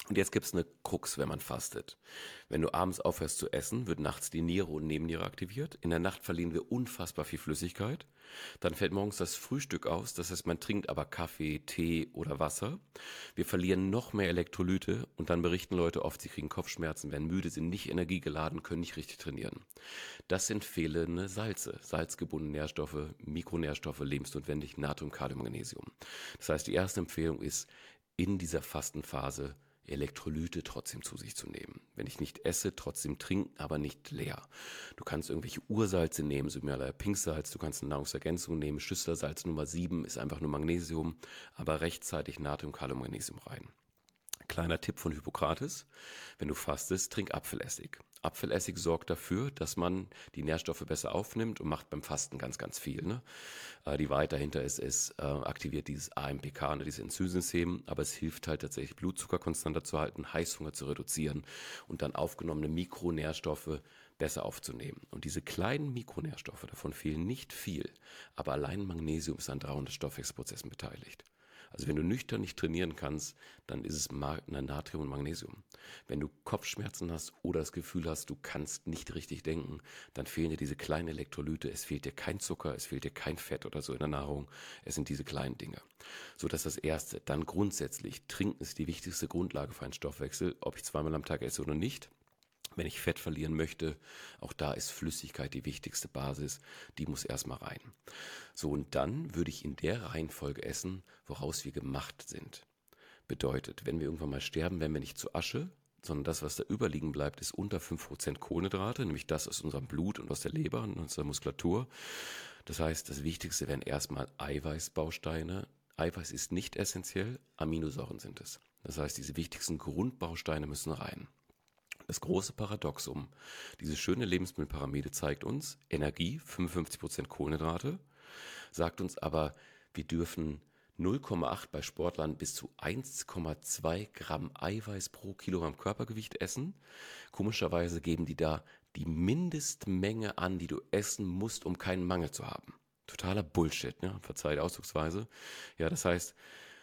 Und jetzt gibt es eine Krux, wenn man fastet. Wenn du abends aufhörst zu essen, wird nachts die Niere und Nebenniere aktiviert. In der Nacht verlieren wir unfassbar viel Flüssigkeit. Dann fällt morgens das Frühstück aus. Das heißt, man trinkt aber Kaffee, Tee oder Wasser. Wir verlieren noch mehr Elektrolyte und dann berichten Leute oft, sie kriegen Kopfschmerzen, werden müde, sind nicht energiegeladen, können nicht richtig trainieren. Das sind fehlende Salze, salzgebundene Nährstoffe, Mikronährstoffe, lebensnotwendig, Natrium, Kalium, Magnesium. Das heißt, die erste Empfehlung ist, in dieser Fastenphase Elektrolyte trotzdem zu sich zu nehmen. Wenn ich nicht esse, trotzdem trinken, aber nicht leer. Du kannst irgendwelche Ursalze nehmen, so wie Pinksalz, du kannst eine Nahrungsergänzung nehmen, Schüsselsalz Nummer sieben ist einfach nur Magnesium, aber rechtzeitig Natrium, Kalium, Magnesium rein. Kleiner Tipp von Hippokrates, wenn du fastest, trink Apfelessig. Apfelessig sorgt dafür, dass man die Nährstoffe besser aufnimmt und macht beim Fasten ganz, ganz viel. Ne? Äh, die Wahrheit dahinter ist, es äh, aktiviert dieses A M P K, ne, dieses Enzymsystem, aber es hilft halt tatsächlich, Blutzucker konstanter zu halten, Heißhunger zu reduzieren und dann aufgenommene Mikronährstoffe besser aufzunehmen. Und diese kleinen Mikronährstoffe, davon fehlen nicht viel, aber allein Magnesium ist an dreihundert Stoffwechselprozessen beteiligt. Also wenn du nüchtern nicht trainieren kannst, dann ist es Natrium und Magnesium. Wenn du Kopfschmerzen hast oder das Gefühl hast, du kannst nicht richtig denken, dann fehlen dir diese kleinen Elektrolyte. Es fehlt dir kein Zucker, es fehlt dir kein Fett oder so in der Nahrung. Es sind diese kleinen Dinge. So, das ist das Erste. Dann grundsätzlich, Trinken ist die wichtigste Grundlage für einen Stoffwechsel, ob ich zweimal am Tag esse oder nicht. Wenn ich Fett verlieren möchte, auch da ist Flüssigkeit die wichtigste Basis, die muss erstmal rein. So, und dann würde ich in der Reihenfolge essen, woraus wir gemacht sind. Bedeutet, wenn wir irgendwann mal sterben, werden wir nicht zu Asche, sondern das, was da überliegen bleibt, ist unter fünf Prozent Kohlenhydrate, nämlich das aus unserem Blut und aus der Leber und unserer Muskulatur. Das heißt, das Wichtigste wären erstmal Eiweißbausteine. Eiweiß ist nicht essentiell, Aminosäuren sind es. Das heißt, diese wichtigsten Grundbausteine müssen rein. Das große Paradoxum, diese schöne Lebensmittelpyramide zeigt uns, Energie, fünfundfünfzig Prozent Kohlenhydrate, sagt uns aber, wir dürfen null Komma acht bei Sportlern bis zu eins Komma zwei Gramm Eiweiß pro Kilogramm Körpergewicht essen. Komischerweise geben die da die Mindestmenge an, die du essen musst, um keinen Mangel zu haben. Totaler Bullshit, ne? Verzeiht Ausdrucksweise. Ja, das heißt,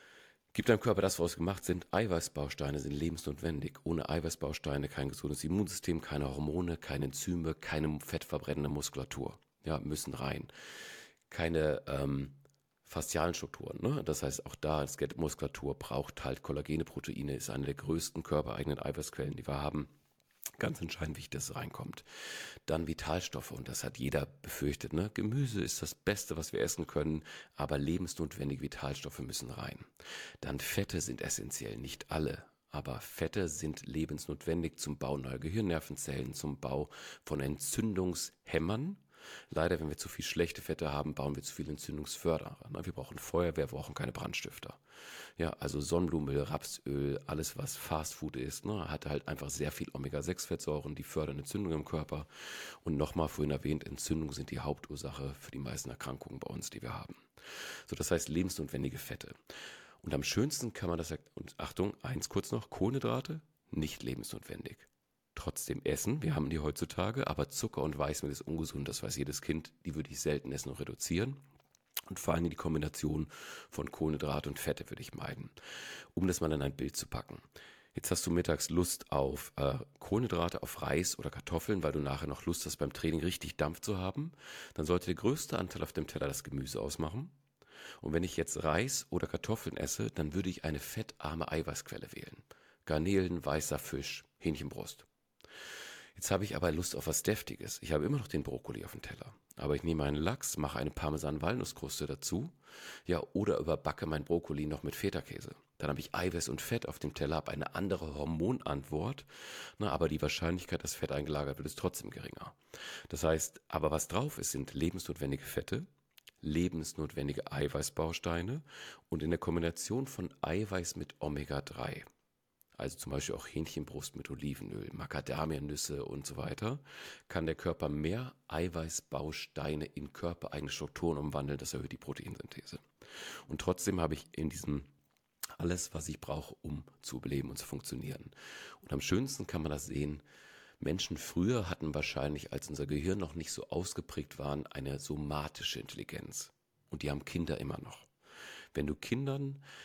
gib deinem Körper das, woraus gemacht sind. Eiweißbausteine sind lebensnotwendig. Ohne Eiweißbausteine kein gesundes Immunsystem, keine Hormone, keine Enzyme, keine fettverbrennende Muskulatur. Ja, müssen rein. Keine ähm, faszialen Strukturen. Ne? Das heißt, auch da, Skelettmuskulatur braucht halt Kollagene, Proteine, ist eine der größten körpereigenen Eiweißquellen, die wir haben. Ganz entscheidend wichtig, dass es reinkommt. Dann Vitalstoffe, und das hat jeder befürchtet. Ne? Gemüse ist das Beste, was wir essen können, aber lebensnotwendige Vitalstoffe müssen rein. Dann Fette sind essentiell, nicht alle. Aber Fette sind lebensnotwendig zum Bau neuer Gehirnnervenzellen, zum Bau von Entzündungshemmern. Leider, wenn wir zu viel schlechte Fette haben, bauen wir zu viel Entzündungsförderer. Wir brauchen Feuerwehr, wir brauchen keine Brandstifter. Ja, also Sonnenblumenöl, Rapsöl, alles was Fastfood ist, ne, hat halt einfach sehr viel Omega sechs Fettsäuren, die fördern Entzündungen im Körper. Und nochmal vorhin erwähnt, Entzündungen sind die Hauptursache für die meisten Erkrankungen bei uns, die wir haben. So, das heißt lebensnotwendige Fette. Und am schönsten kann man das, und Achtung, eins kurz noch, Kohlenhydrate, nicht lebensnotwendig. Trotzdem essen, wir haben die heutzutage, aber Zucker und Weißmehl ist ungesund, das weiß jedes Kind, die würde ich selten essen und reduzieren. Und vor allem die Kombination von Kohlenhydrate und Fette würde ich meiden, um das mal in ein Bild zu packen. Jetzt hast du mittags Lust auf äh, Kohlenhydrate, auf Reis oder Kartoffeln, weil du nachher noch Lust hast, beim Training richtig Dampf zu haben. Dann sollte der größte Anteil auf dem Teller das Gemüse ausmachen. Und wenn ich jetzt Reis oder Kartoffeln esse, dann würde ich eine fettarme Eiweißquelle wählen. Garnelen, weißer Fisch, Hähnchenbrust. Jetzt habe ich aber Lust auf was Deftiges. Ich habe immer noch den Brokkoli auf dem Teller. Aber ich nehme einen Lachs, mache eine Parmesan-Walnusskruste dazu, ja, oder überbacke mein Brokkoli noch mit Feta-Käse. Dann habe ich Eiweiß und Fett auf dem Teller, habe eine andere Hormonantwort, na, aber die Wahrscheinlichkeit, dass Fett eingelagert wird, ist trotzdem geringer. Das heißt, aber was drauf ist, sind lebensnotwendige Fette, lebensnotwendige Eiweißbausteine und in der Kombination von Eiweiß mit Omega drei. Also zum Beispiel auch Hähnchenbrust mit Olivenöl, Macadamianüsse und so weiter, kann der Körper mehr Eiweißbausteine in körpereigene Strukturen umwandeln. Das erhöht die Proteinsynthese. Und trotzdem habe ich in diesem alles, was ich brauche, um zu überleben und zu funktionieren. Und am schönsten kann man das sehen, Menschen früher hatten wahrscheinlich, als unser Gehirn noch nicht so ausgeprägt war, eine somatische Intelligenz. Und die haben Kinder immer noch. Wenn du Kindern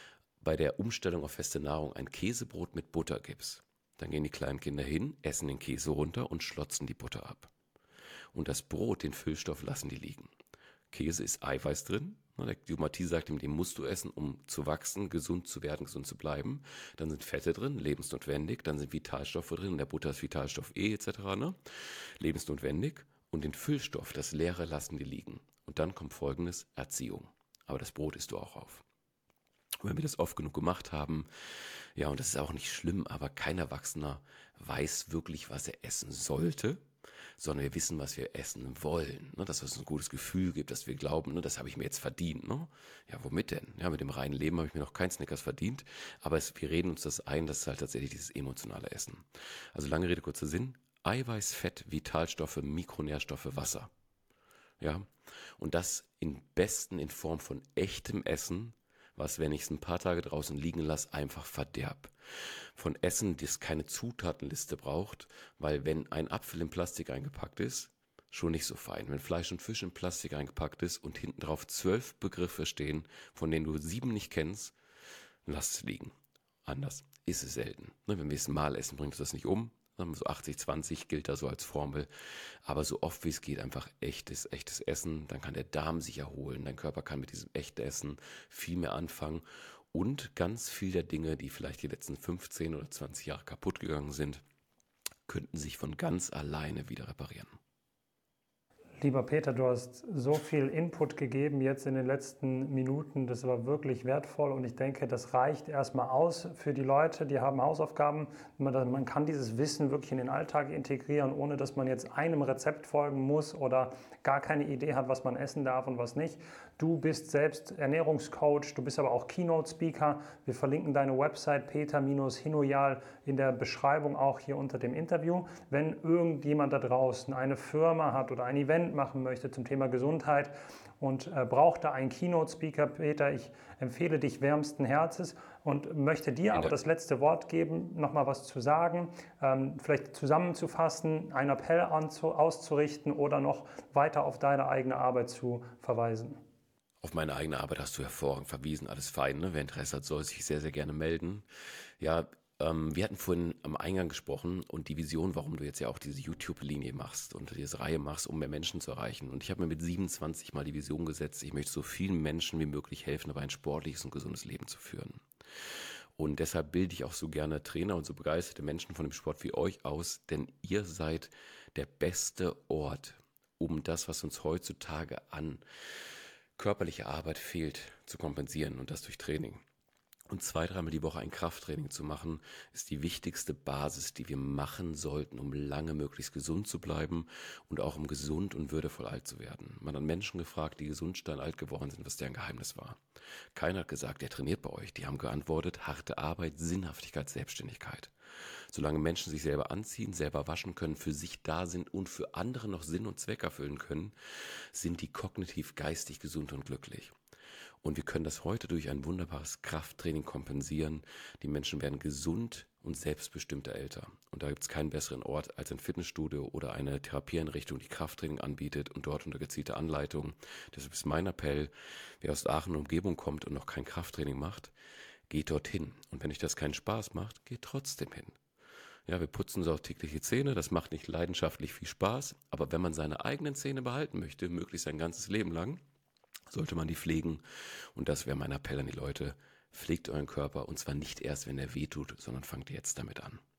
bei der Umstellung auf feste Nahrung ein Käsebrot mit Butter gibst, dann gehen die kleinen Kinder hin, essen den Käse runter und schlotzen die Butter ab. Und das Brot, den Füllstoff, lassen die liegen. Käse ist Eiweiß drin. Die Diomatie sagt ihm, den musst du essen, um zu wachsen, gesund zu werden, gesund zu bleiben. Dann sind Fette drin, lebensnotwendig. Dann sind Vitalstoffe drin. In der Butter ist Vitalstoff E et cetera. Ne? Lebensnotwendig. Und den Füllstoff, das Leere, lassen die liegen. Und dann kommt Folgendes: Erziehung. Aber das Brot isst du auch auf. Und wenn wir das oft genug gemacht haben, ja, und das ist auch nicht schlimm, aber kein Erwachsener weiß wirklich, was er essen sollte, sondern wir wissen, was wir essen wollen. Ne? Dass es uns ein gutes Gefühl gibt, dass wir glauben, ne, das habe ich mir jetzt verdient. Ne? Ja, womit denn? Ja, mit dem reinen Leben habe ich mir noch kein Snickers verdient, aber es, wir reden uns das ein, das ist halt tatsächlich dieses emotionale Essen. Also lange Rede, kurzer Sinn: Eiweiß, Fett, Vitalstoffe, Mikronährstoffe, Wasser. Ja, und das in besten in Form von echtem Essen, was, wenn ich es ein paar Tage draußen liegen lasse, einfach verderb. Von Essen, das keine Zutatenliste braucht, weil wenn ein Apfel in Plastik eingepackt ist, schon nicht so fein. Wenn Fleisch und Fisch in Plastik eingepackt ist und hinten drauf zwölf Begriffe stehen, von denen du sieben nicht kennst, lass es liegen. Anders ist es selten. Wenn wir es mal essen, bringt uns das nicht um. So achtzig zwanzig gilt da so als Formel. Aber so oft wie es geht, einfach echtes, echtes Essen. Dann kann der Darm sich erholen. Dein Körper kann mit diesem echten Essen viel mehr anfangen. Und ganz viel der Dinge, die vielleicht die letzten fünfzehn oder zwanzig Jahre kaputt gegangen sind, könnten sich von ganz alleine wieder reparieren. Lieber Peter, du hast so viel Input gegeben jetzt in den letzten Minuten. Das war wirklich wertvoll und ich denke, das reicht erstmal aus für die Leute, die haben Hausaufgaben. Man kann dieses Wissen wirklich in den Alltag integrieren, ohne dass man jetzt einem Rezept folgen muss oder gar keine Idee hat, was man essen darf und was nicht. Du bist selbst Ernährungscoach, du bist aber auch Keynote-Speaker. Wir verlinken deine Website peter-hinoyal in der Beschreibung auch hier unter dem Interview. Wenn irgendjemand da draußen eine Firma hat oder ein Event machen möchte zum Thema Gesundheit und äh, braucht da einen Keynote-Speaker, Peter, ich empfehle dich wärmsten Herzens und möchte dir aber das letzte Wort geben, nochmal was zu sagen, ähm, vielleicht zusammenzufassen, einen Appell anzu- auszurichten oder noch weiter auf deine eigene Arbeit zu verweisen. Auf meine eigene Arbeit hast du hervorragend verwiesen, alles fein. Ne? Wer Interesse hat, soll sich sehr, sehr gerne melden. Ja, ähm, wir hatten vorhin am Eingang gesprochen und die Vision, warum du jetzt ja auch diese YouTube-Linie machst und diese Reihe machst, um mehr Menschen zu erreichen. Und ich habe mir mit siebenundzwanzig mal die Vision gesetzt, ich möchte so vielen Menschen wie möglich helfen, dabei ein sportliches und gesundes Leben zu führen. Und deshalb bilde ich auch so gerne Trainer und so begeisterte Menschen von dem Sport wie euch aus, denn ihr seid der beste Ort, um das, was uns heutzutage an körperliche Arbeit fehlt, zu kompensieren und das durch Training. Und zwei, dreimal die Woche ein Krafttraining zu machen, ist die wichtigste Basis, die wir machen sollten, um lange möglichst gesund zu bleiben und auch um gesund und würdevoll alt zu werden. Man hat Menschen gefragt, die gesund steinalt geworden sind, was deren Geheimnis war. Keiner hat gesagt, der trainiert bei euch. Die haben geantwortet, harte Arbeit, Sinnhaftigkeit, Selbstständigkeit. Solange Menschen sich selber anziehen, selber waschen können, für sich da sind und für andere noch Sinn und Zweck erfüllen können, sind die kognitiv geistig gesund und glücklich. Und wir können das heute durch ein wunderbares Krafttraining kompensieren. Die Menschen werden gesund und selbstbestimmter älter. Und da gibt es keinen besseren Ort als ein Fitnessstudio oder eine Therapieeinrichtung, die Krafttraining anbietet und dort unter gezielter Anleitung. Deshalb ist mein Appell, wer aus Aachen und Umgebung kommt und noch kein Krafttraining macht, geht dorthin. Und wenn euch das keinen Spaß macht, geht trotzdem hin. Ja, wir putzen so auch täglich die Zähne, das macht nicht leidenschaftlich viel Spaß, aber wenn man seine eigenen Zähne behalten möchte, möglichst sein ganzes Leben lang, sollte man die pflegen. Und das wäre mein Appell an die Leute: Pflegt euren Körper und zwar nicht erst, wenn er wehtut, sondern fangt jetzt damit an.